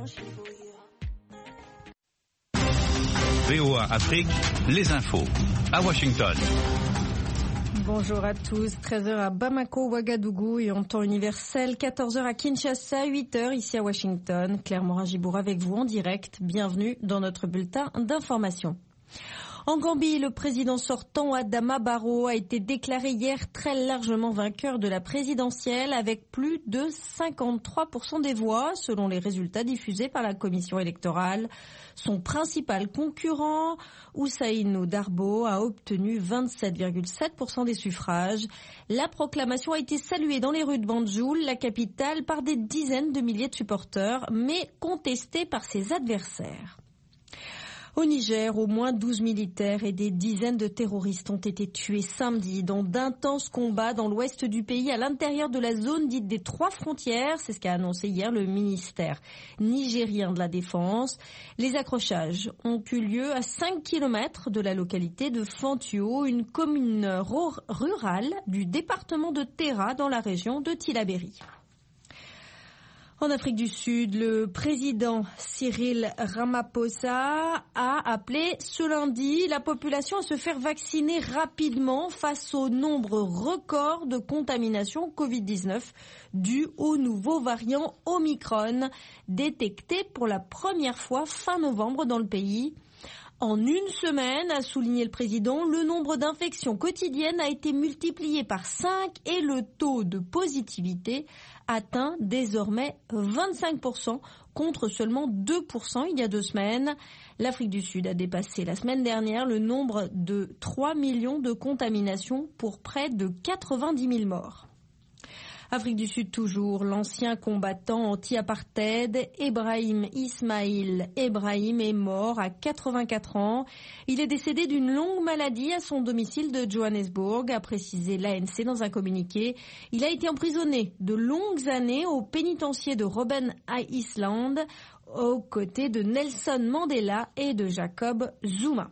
VOA Afrique, les infos. À Washington. Bonjour à tous, 13h à Bamako, Ouagadougou et en temps universel, 14h à Kinshasa, 8h ici à Washington. Claire Morin-Gibour avec vous en direct. Bienvenue dans notre bulletin d'information. En Gambie, le président sortant Adama Barrow a été déclaré hier très largement vainqueur de la présidentielle avec plus de 53% des voix selon les résultats diffusés par la commission électorale. Son principal concurrent, Ousseynou Darbo, a obtenu 27,7% des suffrages. La proclamation a été saluée dans les rues de Banjul, la capitale, par des dizaines de milliers de supporters, mais contestée par ses adversaires. Au Niger, au moins 12 militaires et des dizaines de terroristes ont été tués samedi dans d'intenses combats dans l'ouest du pays à l'intérieur de la zone dite des 3 frontières. C'est ce qu'a annoncé hier le ministère nigérien de la Défense. Les accrochages ont eu lieu à 5 km de la localité de Fantio, une commune rurale du département de Terra dans la région de Tillabéri. En Afrique du Sud, le président Cyril Ramaphosa a appelé ce lundi la population à se faire vacciner rapidement face au nombre record de contaminations Covid-19 dû au nouveau variant Omicron détecté pour la première fois fin novembre dans le pays. En une semaine, a souligné le président, le nombre d'infections quotidiennes a été multiplié par 5 et le taux de positivité atteint désormais 25% contre seulement 2% il y a 2 semaines. L'Afrique du Sud a dépassé la semaine dernière le nombre de 3 millions de contaminations pour près de 90 000 morts. Afrique du Sud toujours, l'ancien combattant anti-apartheid Ebrahim Ismail Ebrahim est mort à 84 ans. Il est décédé d'une longue maladie à son domicile de Johannesburg, a précisé l'ANC dans un communiqué. Il a été emprisonné de longues années au pénitencier de Robben Island aux côtés de Nelson Mandela et de Jacob Zuma.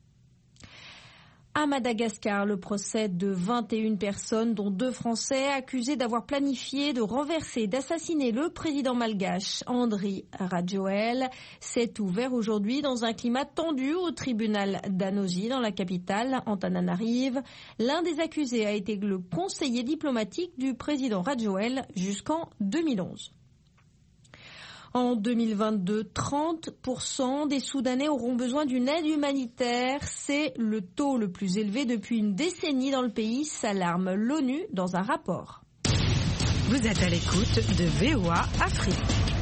À Madagascar, le procès de 21 personnes, dont 2 Français, accusés d'avoir planifié de renverser et d'assassiner le président malgache Andry Rajoelina, s'est ouvert aujourd'hui dans un climat tendu au tribunal d'Anoji, dans la capitale, Antananarive. L'un des accusés a été le conseiller diplomatique du président Rajoelina jusqu'en 2011. En 2022, 30% des Soudanais auront besoin d'une aide humanitaire. C'est le taux le plus élevé depuis une décennie dans le pays, s'alarme l'ONU dans un rapport. Vous êtes à l'écoute de VOA Afrique.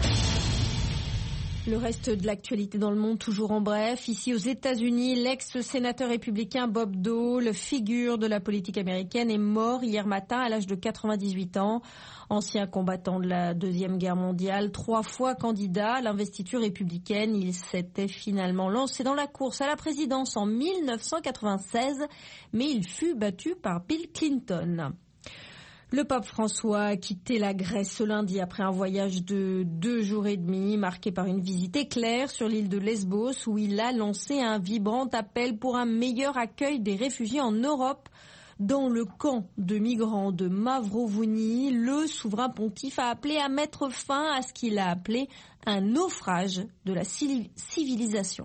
Le reste de l'actualité dans le monde, toujours en bref. Ici aux États-Unis, l'ex-sénateur républicain Bob Dole, figure de la politique américaine, est mort hier matin à l'âge de 98 ans. Ancien combattant de la Deuxième Guerre mondiale, 3 fois candidat à l'investiture républicaine, il s'était finalement lancé dans la course à la présidence en 1996, mais il fut battu par Bill Clinton. Le pape François a quitté la Grèce ce lundi après un voyage de 2 jours et demi marqué par une visite éclair sur l'île de Lesbos où il a lancé un vibrant appel pour un meilleur accueil des réfugiés en Europe. Dans le camp de migrants de Mavrovouni, le souverain pontife a appelé à mettre fin à ce qu'il a appelé un naufrage de la civilisation.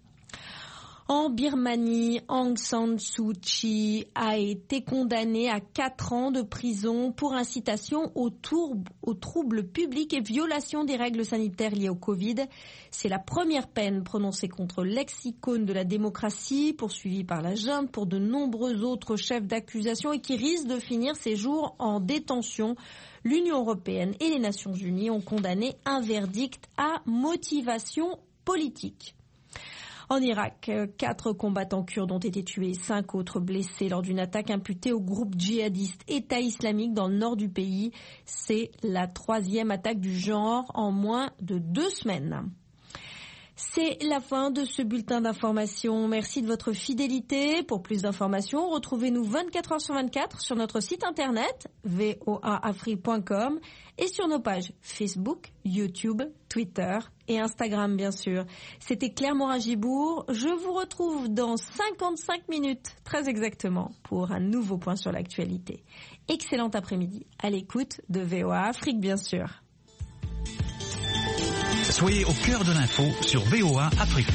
En Birmanie, Aung San Suu Kyi a été condamnée à 4 ans de prison pour incitation aux troubles publics et violation des règles sanitaires liées au Covid. C'est la première peine prononcée contre l'ex-icône de la démocratie, poursuivie par la junte pour de nombreux autres chefs d'accusation et qui risque de finir ses jours en détention. L'Union européenne et les Nations unies ont condamné un verdict à motivation politique. En Irak, 4 combattants kurdes ont été tués, 5 autres blessés lors d'une attaque imputée au groupe djihadiste État islamique dans le nord du pays. C'est la 3e attaque du genre en moins de 2 semaines. C'est la fin de ce bulletin d'information. Merci de votre fidélité. Pour plus d'informations, retrouvez-nous 24 heures sur 24 sur notre site internet voaafrique.com et sur nos pages Facebook, YouTube, Twitter et Instagram bien sûr. C'était Claire Morin-Gibour. Je vous retrouve dans 55 minutes, très exactement, pour un nouveau point sur l'actualité. Excellent après-midi à l'écoute de VOA Afrique bien sûr. Soyez au cœur de l'info sur VOA Afrique.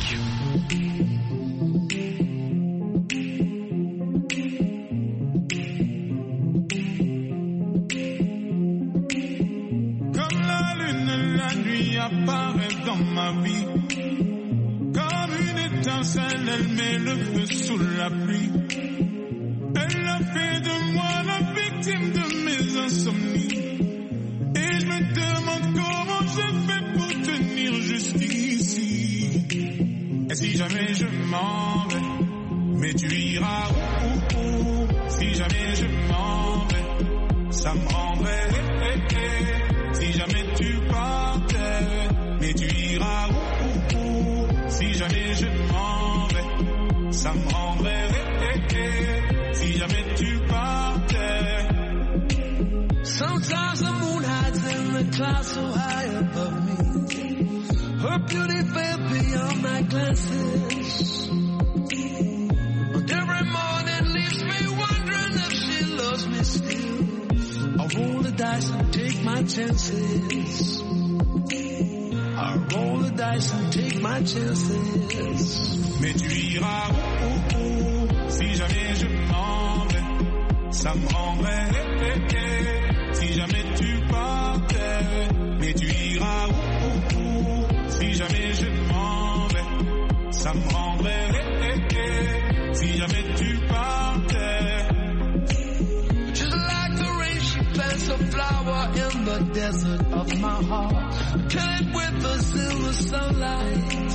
Comme la lune, la nuit apparaît dans ma vie. Comme une étincelle, elle met le feu sous la pluie. Elle a fait de moi la victime de mes insomnies. Et je me demande comment je fais pour tenir jusqu'ici. Et si jamais je m'en vais, mais tu iras où? Si jamais je m'en vais, ça me rendrait. Si jamais tu partais, mais tu iras où? Si jamais je m'en vais, ça me rendrait. Si jamais tu partais. Sometimes the moon hides in the clouds so high above me. Her beauty fell beyond my glances. And every morning leaves me wondering if she loves me still. I roll the dice and take my chances. I roll the dice and take my chances. Mais tu iras où? Si jamais je m'en vais, ça me rendrait. Si jamais tu partais, mais tu iras où? Si jamais je m'en vais, ça me rendrait. Si jamais tu partais. Just like the rain, she plants a flower in the desert of my heart. Kill it with the silver sunlight.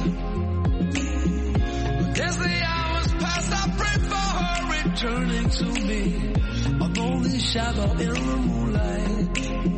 As the hours pass, I pray for her returning to me. A lonely shadow in the moonlight.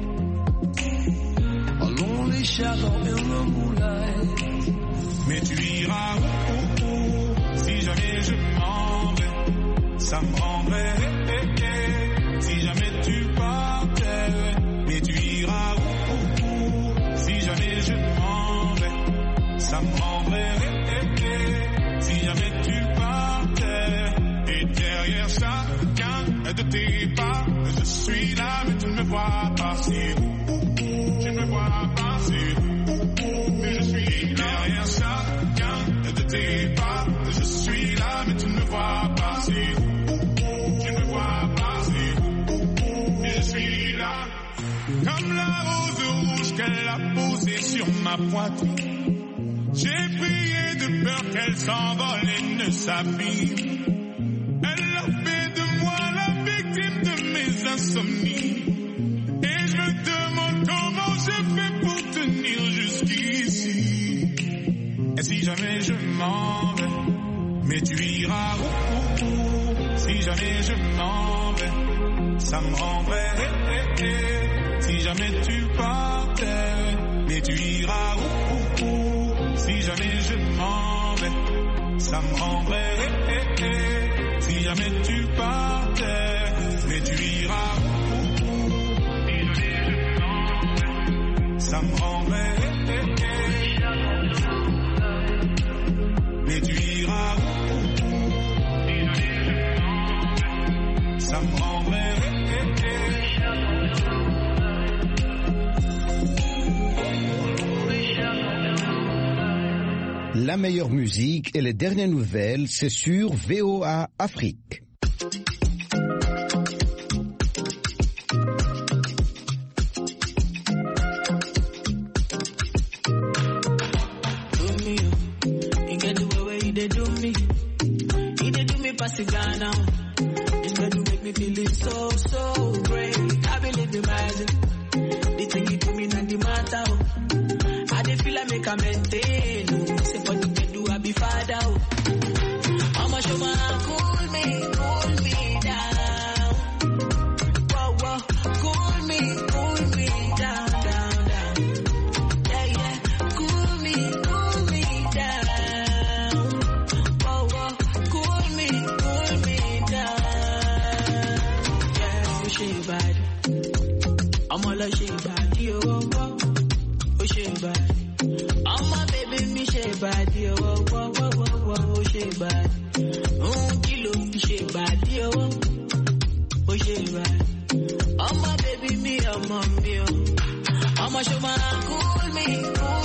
A lonely shadow in the moonlight. Mais tu iras où? Si jamais je m'en vais, ça me rendrait. Si jamais tu partais, mais tu iras où? Si jamais je m'en vais, ça me rendrait. Si jamais tu partais, et derrière chacun de tes pas, je suis là, mais tu ne me vois pas. Tu ne me vois pas, mais je suis derrière chacun de tes pas, je suis là, mais tu ne me vois pas. Tu ne me vois pas, mais je suis là. Comme la rose rouge qu'elle a posée sur ma poitrine. J'ai prié de peur qu'elle s'envole et ne s'abîme. Elle a fait de moi la victime de mes insomnies. Et je me demande comment je fais pour tenir jusqu'ici. Et si jamais je m'en vais, mais tu iras où? Si jamais je m'en vais, ça me rendrait. Si jamais tu partais, mais tu iras où? Si jamais je m'en vais, ça me rendrait. Si jamais tu partais, mais tu iras où? Si jamais je m'en vais, ça me rendrait. Mais tu iras où? Si jamais je m'en vais, ça me rendrait. La meilleure musique et les dernières nouvelles, c'est sur VOA Afrique. Oh my baby, me, oh my, me, oh. I'ma show my cool me, cool